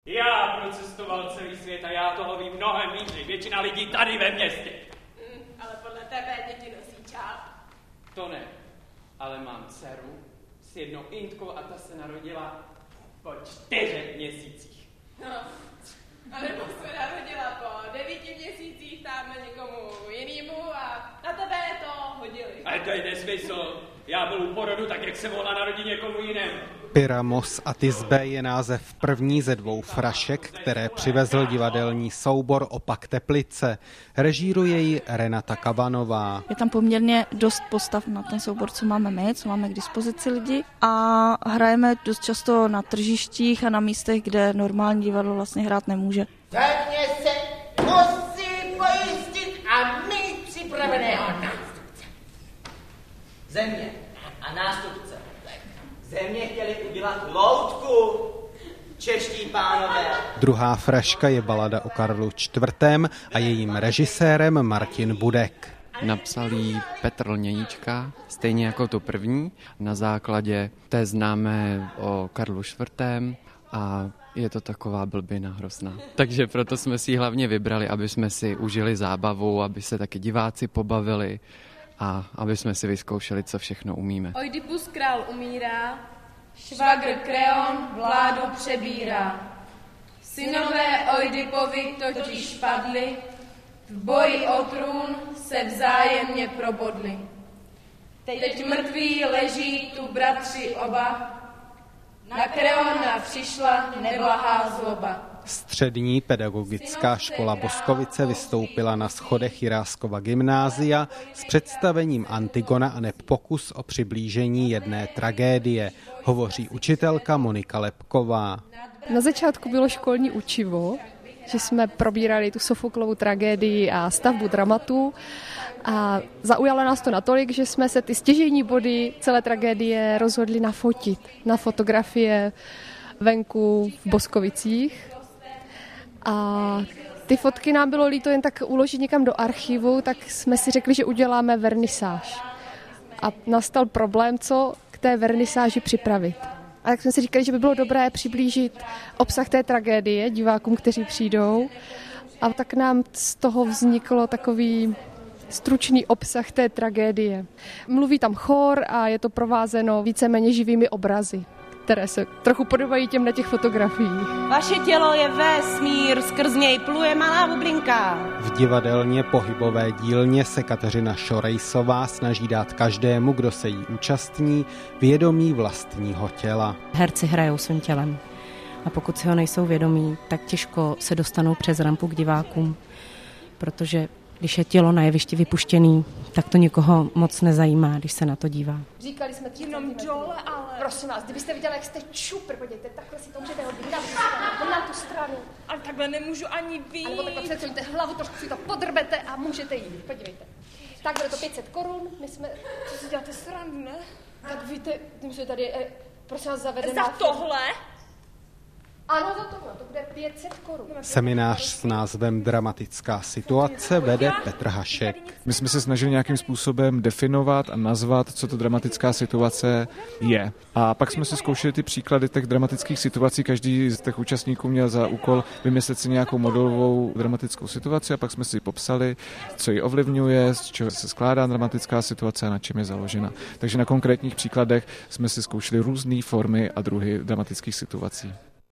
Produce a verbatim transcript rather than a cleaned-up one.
Já procestoval celý svět a já toho vím mnohem víc než většina lidí tady ve městě. Mm, ale podle tebe děti nosí čáp. To ne, ale mám dceru s jednou Intkou a ta se narodila po čtyřech měsících. No, a nebo se narodila po devíti měsících tamhle někomu jinému a na tebe to hodili. Ale to je nesmysl. Já byl u porodu tak, jak se mohla narodit někomu jinému. Pyramos a Tisbe je název první ze dvou frašek, které přivezl divadelní soubor Opak Teplice. Režíruje ji Renata Kavanová. Je tam poměrně dost postav na ten soubor, co máme my, co máme k dispozici lidi. A hrajeme dost často na tržištích a na místech, kde normální divadlo vlastně hrát nemůže. Země se musí pojistit a mít připraveného nástupce. Země a nástupce. Země chtěli udělat loutku, čeští pánové. Druhá fraška je balada o Karlu čtvrtém a jejím režisérem Martin Budek. Napsal ji Petr Lněníčka, stejně jako tu první, na základě té známé o Karlu čtvrtém a je to taková blbina hrozná. Takže proto jsme si ji hlavně vybrali, aby jsme si užili zábavu, aby se taky diváci pobavili a aby jsme si vyzkoušeli, co všechno umíme. Oidipus král umírá, švagr Kreon vládu přebírá. Synové Oidipovi totiž padli, v boji o trůn se vzájemně probodli. Teď mrtví leží tu bratři oba, na Kreona přišla neblahá zloba. Střední pedagogická škola Boskovice vystoupila na schodech Jiráskova gymnázia s představením Antigona a neb pokus o přiblížení jedné tragédie, hovoří učitelka Monika Lepková. Na začátku bylo školní učivo, že jsme probírali tu Sofoklovu tragédii a stavbu dramatu a zaujalo nás to natolik, že jsme se ty stěžejní body celé tragédie rozhodli nafotit na fotografie venku v Boskovicích. A ty fotky nám bylo líto jen tak uložit někam do archivu, tak jsme si řekli, že uděláme vernisáž. A nastal problém, co k té vernisáži připravit. A tak jsme si říkali, že by bylo dobré přiblížit obsah té tragédie divákům, kteří přijdou. A tak nám z toho vzniklo takový stručný obsah té tragédie. Mluví tam chór a je to provázeno víceméně živými obrazy, které se trochu podobají těm na těch fotografiích. Vaše tělo je vesmír, skrz něj pluje malá bublinka. V divadelně pohybové dílně se Kateřina Šorejsová snaží dát každému, kdo se jí účastní, vědomí vlastního těla. Herci hrajou svým tělem a pokud si ho nejsou vědomí, tak těžko se dostanou přes rampu k divákům, protože když je tělo na jevišti vypuštěný, tak to nikoho moc nezajímá, když se na to dívá. Říkali jsme jenom dole, ale... Prosím vás, kdybyste viděli, jak jste čupr, podívejte, takhle si to můžete hodit na tu stranu, na tu stranu. Ale takhle nemůžu ani víc. A nebo takhle přesuňte hlavu, trošku si to podrbete a můžete jít, podívejte. Tak bude to pět set korun, my jsme... Co si děláte srandu, ne? Tak víte, my jsme tady, eh, prosím vás, zavedená... Za tohle? Ano, za tohle, to bude pět set korun. Seminář s názvem Dramatická situace vede Petr Hašek. My jsme se snažili nějakým způsobem definovat a nazvat, co to dramatická situace je. A pak jsme si zkoušeli ty příklady těch dramatických situací. Každý z těch účastníků měl za úkol vymyslet si nějakou modelovou dramatickou situaci a pak jsme si popsali, co ji ovlivňuje, z čeho se skládá dramatická situace a na čem je založena. Takže na konkrétních příkladech jsme si zkoušeli různé formy a druhy dramatických situací.